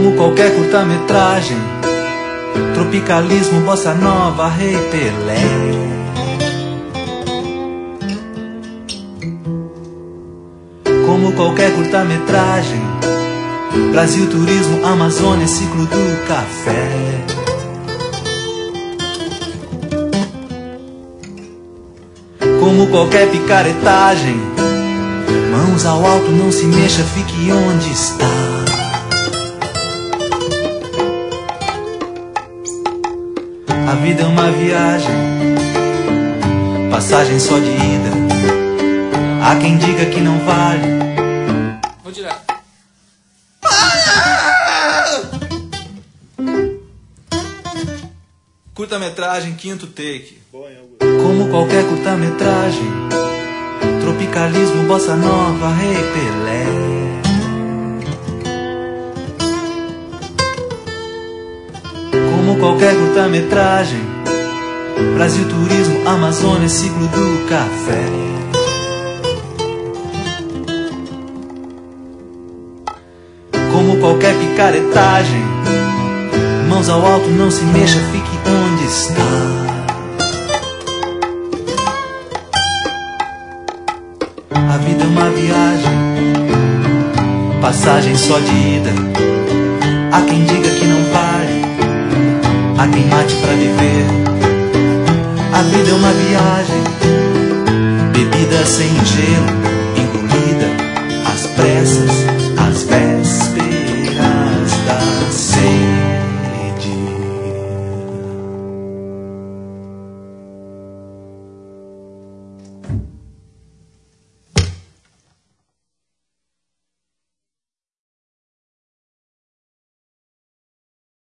Como qualquer curta-metragem, tropicalismo, bossa nova, Rei Pelé. Como qualquer curta-metragem, Brasil, turismo, Amazônia, ciclo do café. Como qualquer picaretagem, mãos ao alto, não se mexa, fique onde está. A vida é uma viagem, passagem só de ida. Há quem diga que não vale. Vou tirar. Curta-metragem, quinto take. Como qualquer curta-metragem, tropicalismo, bossa nova, Rei Pelé. Como qualquer curta-metragem, Brasil, turismo, Amazônia, ciclo do café. Como qualquer picaretagem, mãos ao alto, não se mexa, fique onde está. A vida é uma viagem, passagem só de ida. Há quem diga que não vale, há quem mate pra viver. A vida é uma viagem, bebida sem gelo, engolida às pressas.